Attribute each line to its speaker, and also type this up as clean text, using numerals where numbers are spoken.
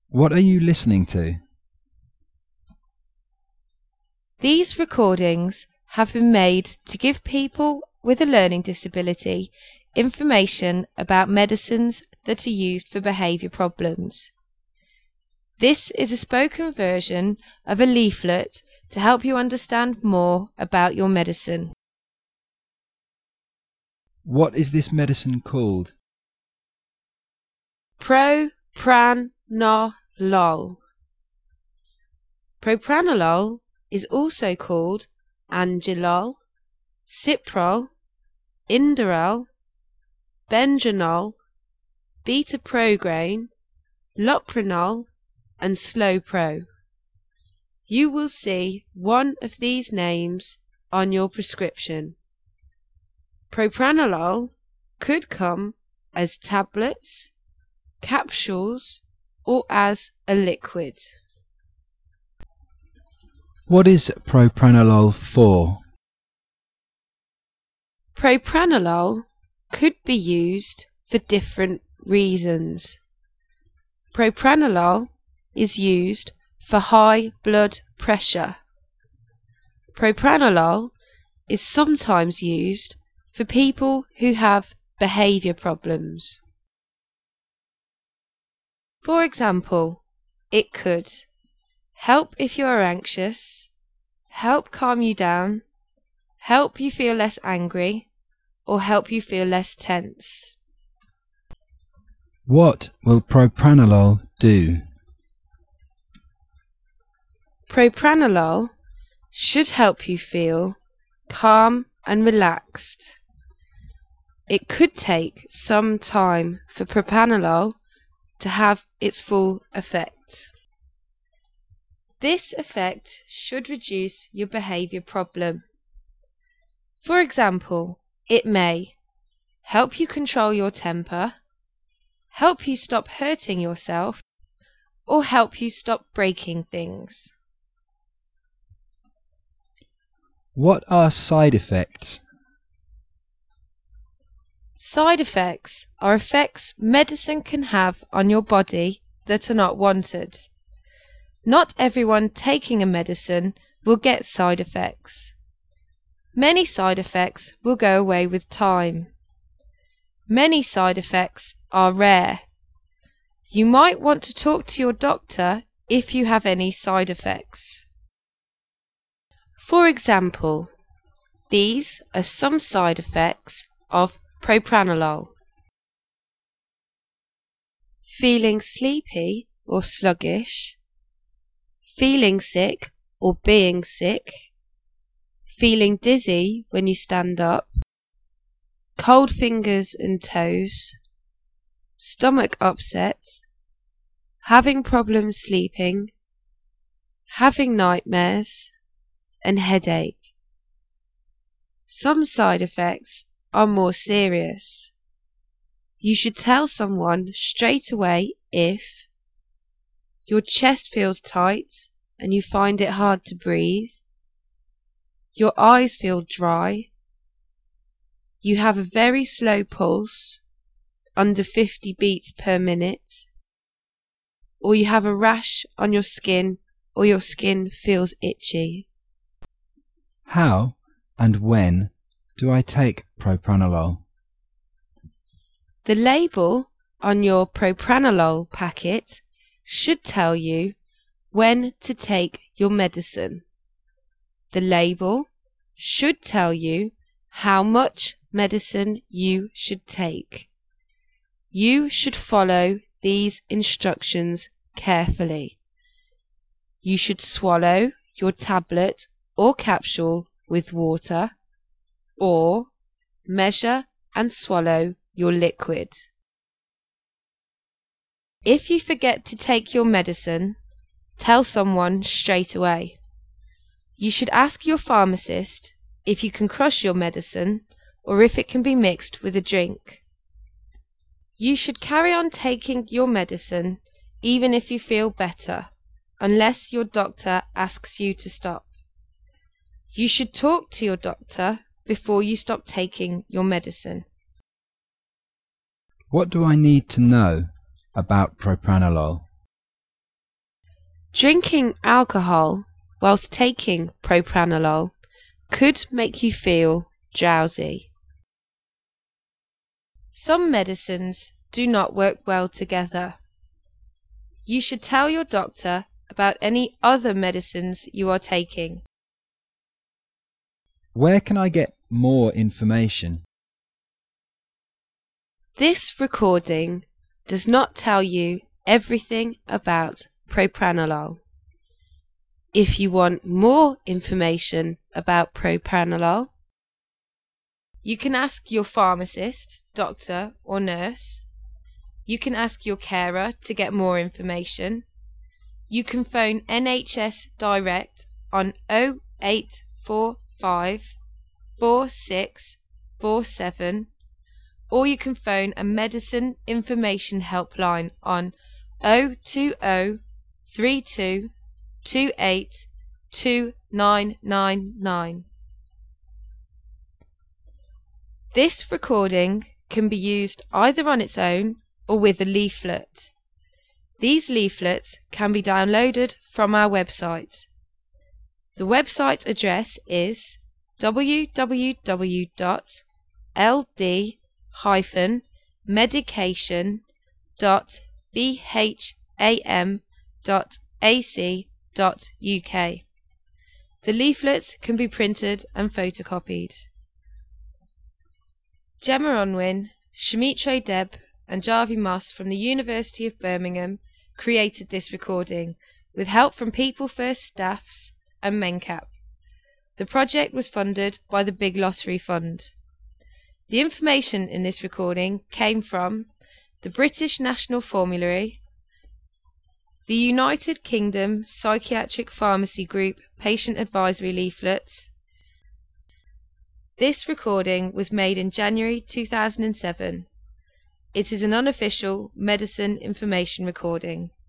Speaker 1: What are you listening to?
Speaker 2: These recordings have been made to give people with a learning disability information about medicines that are used for behaviour problems. This is a spoken version of a leaflet to help you understand more about your medicine.
Speaker 1: What is this medicine called?
Speaker 2: Propranolol. Propranolol is also called Angelol, Ciprol, Inderal, Benjanol, Betaprograin, Lopranol and Slowpro. You will see one of these names on your prescription. Propranolol could come as tablets, capsules or as a liquid.
Speaker 1: What is propranolol for?
Speaker 2: Propranolol could be used for different reasons. Propranolol is used for high blood pressure. Propranolol is sometimes used for people who have behaviour problems. For example, it could help if you are anxious, help calm you down, help you feel less angry, or help you feel less tense.
Speaker 1: What will propranolol do?
Speaker 2: Propranolol should help you feel calm and relaxed. It could take some time for propranolol to have its full effect. This effect should reduce your behaviour problem. For example, it may help you control your temper, help you stop hurting yourself, or help you stop breaking things.
Speaker 1: What are side effects?
Speaker 2: Side effects are effects medicine can have on your body that are not wanted. Not everyone taking a medicine will get side effects. Many side effects will go away with time. Many side effects are rare. You might want to talk to your doctor if you have any side effects. For example, these are some side effects of propranolol. Feeling sleepy or sluggish, feeling sick or being sick, feeling dizzy when you stand up, cold fingers and toes, stomach upset, having problems sleeping, having nightmares, and headache. Some side effects are more serious. You should tell someone straight away if your chest feels tight and you find it hard to breathe, your eyes feel dry, you have a very slow pulse, under 50 beats per minute, or you have a rash on your skin or your skin feels itchy.
Speaker 1: How and when do I take propranolol?
Speaker 2: The label on your propranolol packet should tell you when to take your medicine. The label should tell you how much medicine you should take. You should follow these instructions carefully. You should swallow your tablet or capsule with water, or measure and swallow your liquid. If you forget to take your medicine, tell someone straight away. You should ask your pharmacist if you can crush your medicine or if it can be mixed with a drink. You should carry on taking your medicine even if you feel better, unless your doctor asks you to stop. You should talk to your doctor before you stop taking your medicine.
Speaker 1: What do I need to know about propranolol?
Speaker 2: Drinking alcohol whilst taking propranolol could make you feel drowsy. Some medicines do not work well together. You should tell your doctor about any other medicines you are taking.
Speaker 1: Where can I get more information?
Speaker 2: This recording does not tell you everything about propranolol. If you want more information about propranolol, you can ask your pharmacist, doctor or nurse. You can ask your carer to get more information. You can phone NHS Direct on 0845 4647, or you can phone a medicine information helpline on 020 32 28 2999. This recording can be used either on its own or with a leaflet. These leaflets can be downloaded from our website. The website address is www.ld-medication.bham.ac.uk. The leaflets can be printed and photocopied. Gemma Unwin, Shamitre Deb and Jarvi Moss from the University of Birmingham created this recording with help from People First staffs and MenCap. The project was funded by the Big Lottery Fund. The information in this recording came from the British National Formulary, the United Kingdom Psychiatric Pharmacy Group Patient Advisory Leaflets. This recording was made in January 2007. It is an unofficial medicine information recording.